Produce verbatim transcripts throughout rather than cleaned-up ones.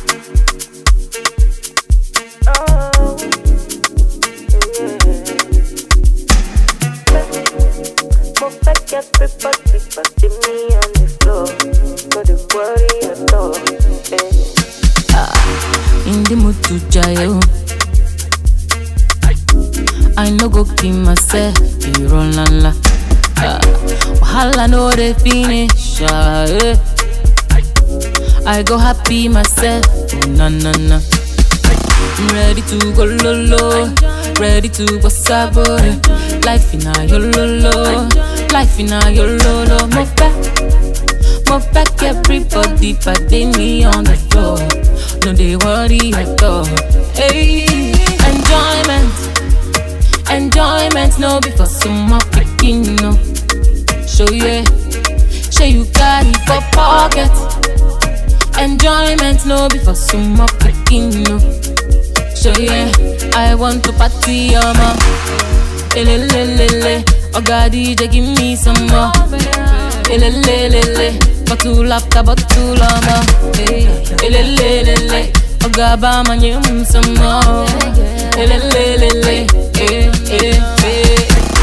Everybody, put me on the floor. Got the worry at all. Ah, in the mood to jail. I no go kill myself. You run la la. Ah, wahala no dey finish. Ah, eh. I go happy myself. Oh, na na na. I'm ready to go lolo. Ready to go sabo. Life in a yololo. Life in a yololo. Move back, move back, everybody, but they me on the floor. No, they worry at all. Hey, enjoyment, enjoyment, no be for some more picking, no. Show you, show you got it for pocket. Enjoyment, no be for some more picking, no. Show you, I want to party, mama. Elelelele, oh God, D J, give me some more. Elelelele, bottle after bottle, mama. Elelelele, oh God, bama, give me some more. Elelelele, eh, eh, eh.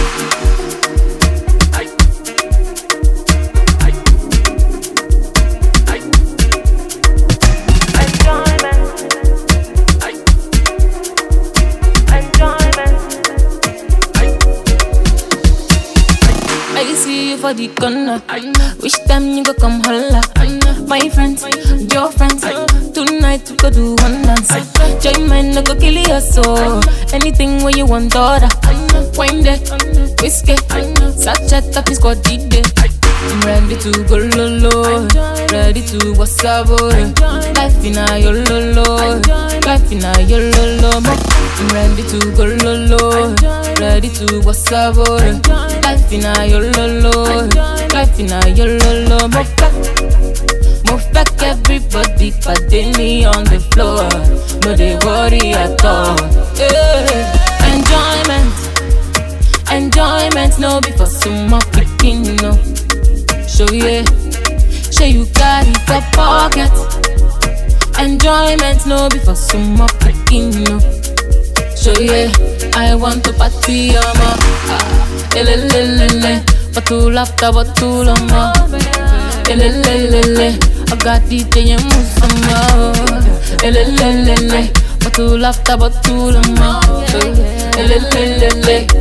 I see you for the corner. Which time you go come holla? My friends, your friends. Tonight we go do one dance. Join mine, no go kill your soul. Anything where you want order. Wine there, whiskey, sachet up is got D J. I'm ready to go lolo, ready to what's up, boy. Life in a yololo, life in a yololo. I'm ready to go lolo, ready to what's up, boy. Life in a yololo, life in a yololo. Move back, move back, everybody, but they me on the floor. No, they worry at all. Yeah. Enjoyment, enjoyment, no be for some more picking, no. Show you, show you got it for pocket. Enjoyment, no be for some more picking, no. Show you, I want to party, mama. Ah, elelelele, bottle after bottle, mama. Elelelele, I got D J and move some more. Elelelele, bottle after bottle, mama. Elelelele.